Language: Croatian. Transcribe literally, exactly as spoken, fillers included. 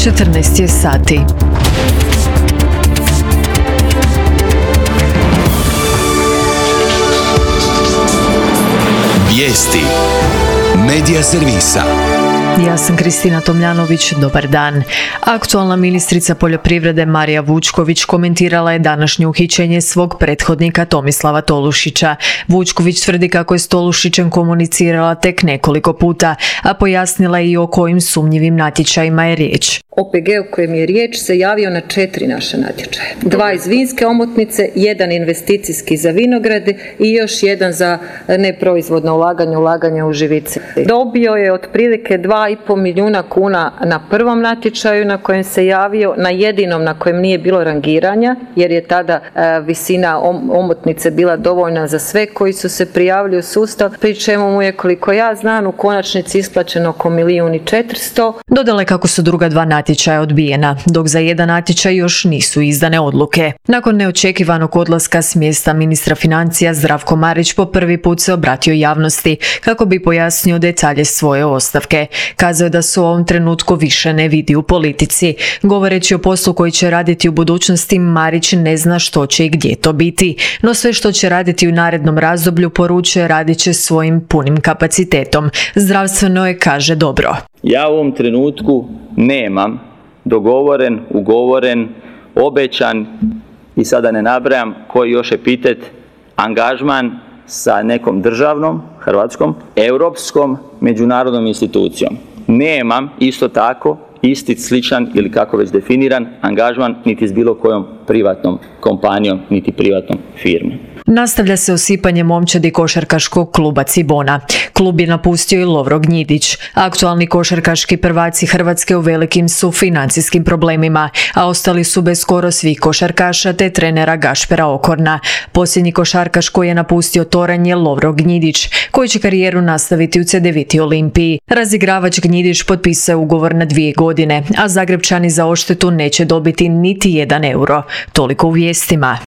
četrnaest je sati. Vijesti Medija servisa. Ja sam Kristina Tomljanović, dobar dan. Aktualna ministrica poljoprivrede Marija Vučković komentirala je današnje uhićenje svog prethodnika Tomislava Tolušića. Vučković tvrdi kako je s Tolušićem komunicirala tek nekoliko puta, a pojasnila je i o kojim sumnjivim natječajima je riječ. O P G o kojem je riječ se javio na četiri naše natječaje. Dva iz vinske omotnice, jedan investicijski za vinograde i još jedan za neproizvodno ulaganje, ulaganje u živice. Dobio je otprilike dva i pol milijuna kuna na prvom natječaju na kojem se javio, na jedinom na kojem nije bilo rangiranja, jer je tada e, visina omotnice bila dovoljna za sve koji su se prijavili u sustav, pri čemu mu je, koliko ja znam, u konačnici isplaćeno oko milijun i četiristo. Dodala je kako su druga dva natječaja odbijena, dok za jedan natječaj još nisu izdane odluke. Nakon neočekivanog odlaska s mjesta ministra financija, Zdravko Marić po prvi put se obratio javnosti kako bi pojasnio detalje svoje ostavke. Kazao je da se u ovom trenutku više ne vidi u politici. Govoreći o poslu koji će raditi u budućnosti, Marić ne zna što će i gdje to biti, no sve što će raditi u narednom razdoblju poručuje radit će svojim punim kapacitetom. Zdravstveno je, kaže, dobro. Ja u ovom trenutku nemam dogovoren, ugovoren, obećan i sada ne nabrajam koji još epitet, angažman sa nekom državnom, hrvatskom, europskom, međunarodnom institucijom. Nemam isto tako isti, sličan ili kako već definiran angažman niti s bilo kojom privatnom kompanijom, niti privatnom firmom. Nastavlja se osipanje momčadi košarkaškog kluba Cibona. Klub je napustio i Lovro Gnjidić. Aktualni košarkaški prvaci Hrvatske u velikim su financijskim problemima, a ostali su bez skoro svih košarkaša te trenera Gašpera Okorna. Posljednji košarkaš koji je napustio Toranj je Lovro Gnjidić, koji će karijeru nastaviti u Cedeviti Olimpiji. Razigravač Gnjidić potpisao je ugovor na dvije godine, a Zagrebčani za odštetu neće dobiti niti jedan euro. Toliko u vijestima.